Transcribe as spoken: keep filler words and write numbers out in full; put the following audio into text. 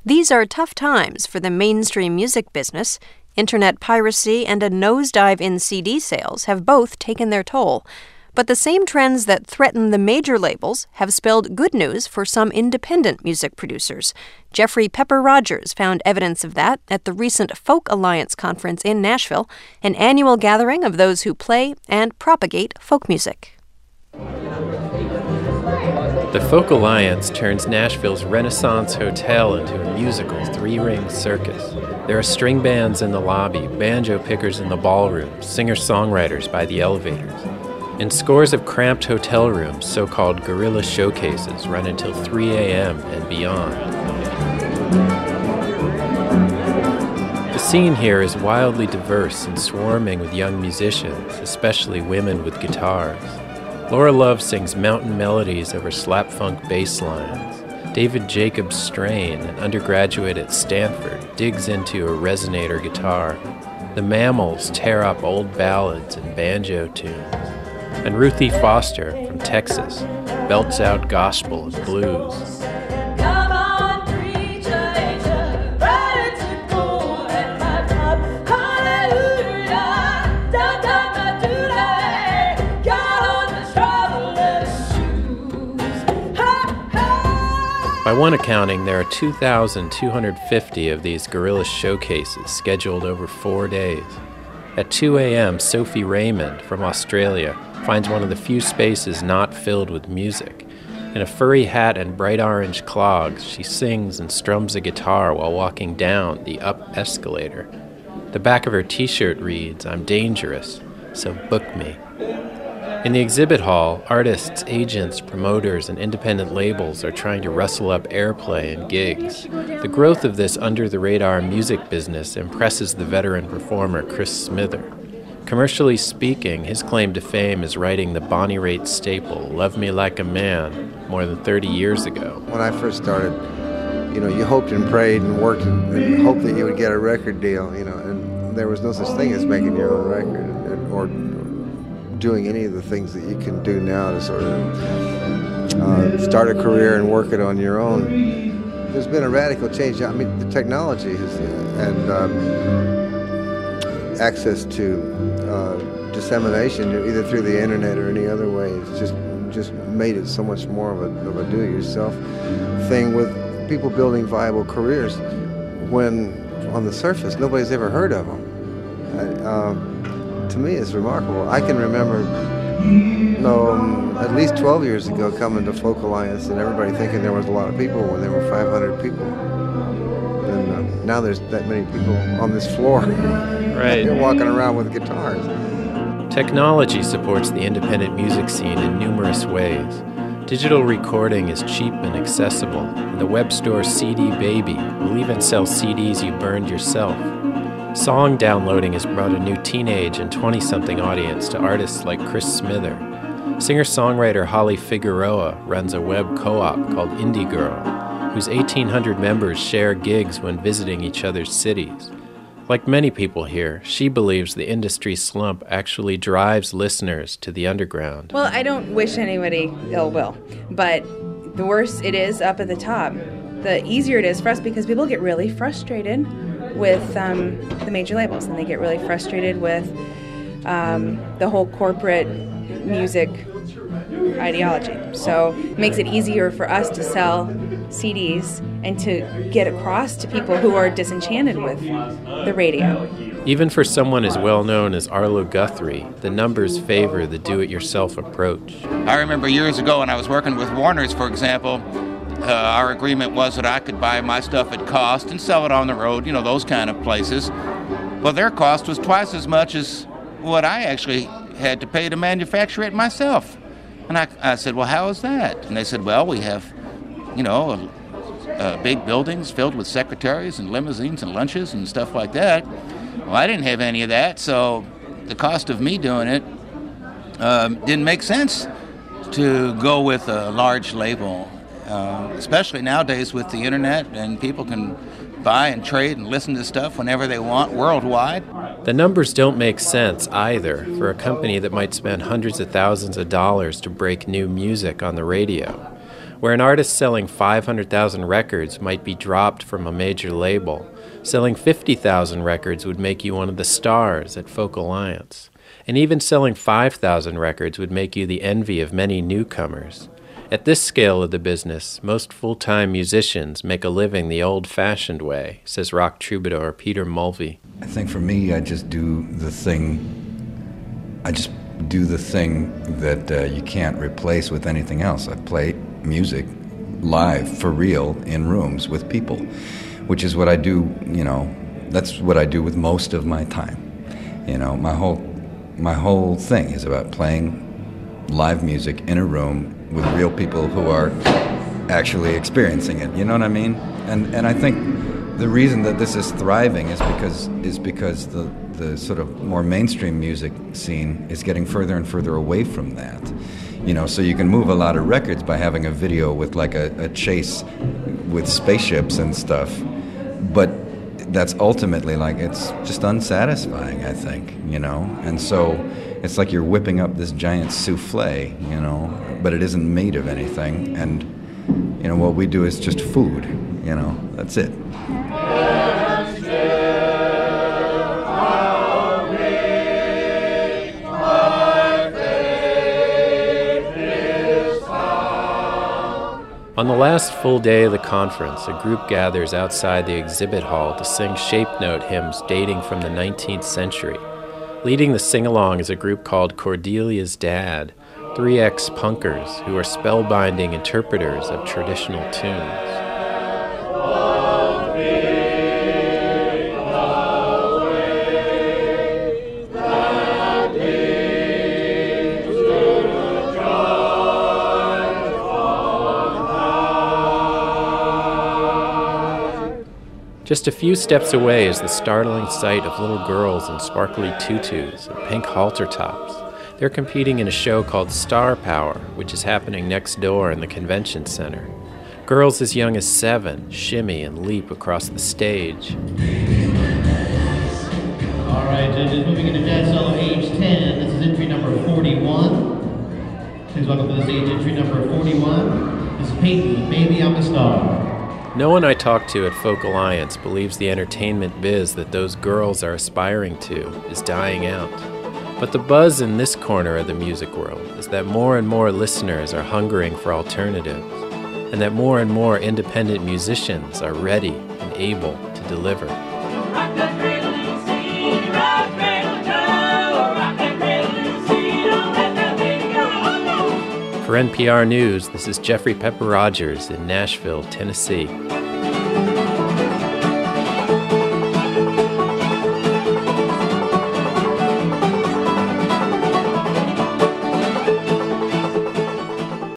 These are tough times for the mainstream music business. Internet piracy and a nosedive in C D sales have both taken their toll. But the same trends that threaten the major labels have spelled good news for some independent music producers. Jeffrey Pepper Rogers found evidence of that at the recent Folk Alliance conference in Nashville, an annual gathering of those who play and propagate folk music. The Folk Alliance turns Nashville's Renaissance Hotel into a musical three-ring circus. There are string bands in the lobby, banjo pickers in the ballroom, singer-songwriters by the elevators. In scores of cramped hotel rooms, so-called guerrilla showcases run until three a.m. and beyond. The scene here is wildly diverse and swarming with young musicians, especially women with guitars. Laura Love sings mountain melodies over slap-funk bass lines. David Jacobs Strain, an undergraduate at Stanford, digs into a resonator guitar. The Mammals tear up old ballads and banjo tunes. And Ruthie Foster, from Texas, belts out gospel and blues. By one accounting, there are two thousand two hundred fifty of these guerrilla showcases scheduled over four days. At two a.m., Sophie Raymond, from Australia, finds one of the few spaces not filled with music. In a furry hat and bright orange clogs, she sings and strums a guitar while walking down the up escalator. The back of her t-shirt reads, "I'm dangerous, so book me." In the exhibit hall, artists, agents, promoters, and independent labels are trying to rustle up airplay and gigs. The growth of this under-the-radar music business impresses the veteran performer Chris Smither. Commercially speaking, his claim to fame is writing the Bonnie Raitt staple, "Love Me Like a Man," more than thirty years ago. When I first started, you know, you hoped and prayed and worked and, and hoped that you would get a record deal, you know, and there was no such thing as making your own record or doing any of the things that you can do now to sort of uh, start a career and work it on your own. There's been a radical change. I mean, the technology has, and um, access to uh, dissemination, either through the internet or any other way, it's just just made it so much more of a, of a do-it-yourself thing with people building viable careers when, on the surface, nobody's ever heard of them. I, um, To me, it's remarkable. I can remember, no, um, at least twelve years ago, coming to Folk Alliance and everybody thinking there was a lot of people when there were five hundred people. And uh, now there's that many people on this floor. Right. They're walking around with guitars. Technology supports the independent music scene in numerous ways. Digital recording is cheap and accessible, and the web store C D Baby will even sell C Ds you burned yourself. Song downloading has brought a new teenage and twenty-something audience to artists like Chris Smither. Singer-songwriter Holly Figueroa runs a web co-op called Indie Girl, whose eighteen hundred members share gigs when visiting each other's cities. Like many people here, she believes the industry slump actually drives listeners to the underground. Well, I don't wish anybody ill will, but the worse it is up at the top, the easier it is for us because people get really frustrated with um, the major labels, and they get really frustrated with um, the whole corporate music ideology. So it makes it easier for us to sell C Ds and to get across to people who are disenchanted with the radio. Even for someone as well known as Arlo Guthrie, the numbers favor the do-it-yourself approach. I remember years ago when I was working with Warner's, for example, Uh, our agreement was that I could buy my stuff at cost and sell it on the road, you know, those kind of places. Well, their cost was twice as much as what I actually had to pay to manufacture it myself. And I, I said, well, how is that? And they said, well, we have, you know, uh, uh, big buildings filled with secretaries and limousines and lunches and stuff like that. Well, I didn't have any of that, so the cost of me doing it um, didn't make sense to go with a large label. Uh, especially nowadays with the internet, and people can buy and trade and listen to stuff whenever they want worldwide. The numbers don't make sense either for a company that might spend hundreds of thousands of dollars to break new music on the radio. Where an artist selling five hundred thousand records might be dropped from a major label, selling fifty thousand records would make you one of the stars at Folk Alliance. And even selling five thousand records would make you the envy of many newcomers. At this scale of the business, most full-time musicians make a living the old-fashioned way, says rock troubadour Peter Mulvey. I think for me, I just do the thing, I just do the thing that uh, you can't replace with anything else. I play music live, for real, in rooms with people, which is what I do, you know, that's what I do with most of my time. You know, my whole, my whole thing is about playing live music in a room with real people who are actually experiencing it. You know what I mean? And and I think the reason that this is thriving is because is because the the sort of more mainstream music scene is getting further and further away from that. You know, so you can move a lot of records by having a video with like a, a chase with spaceships and stuff, but that's ultimately like it's just unsatisfying, I think. You know, and so. It's like you're whipping up this giant souffle, you know, but it isn't made of anything. And, you know, what we do is just food, you know, that's it. On the last full day of the conference, a group gathers outside the exhibit hall to sing shape note hymns dating from the nineteenth century. Leading the sing-along is a group called Cordelia's Dad, three ex-punkers who are spellbinding interpreters of traditional tunes. Just a few steps away is the startling sight of little girls in sparkly tutus and pink halter tops. They're competing in a show called Star Power, which is happening next door in the convention center. Girls as young as seven shimmy and leap across the stage. All right, judges, moving into jazz solo age ten. This is entry number forty-one. Please welcome to the stage entry number forty-one. This is Peyton, Baby I'm a Star. No one I talk to at Folk Alliance believes the entertainment biz that those girls are aspiring to is dying out. But the buzz in this corner of the music world is that more and more listeners are hungering for alternatives, and that more and more independent musicians are ready and able to deliver. For N P R News, this is Jeffrey Pepper Rogers in Nashville, Tennessee.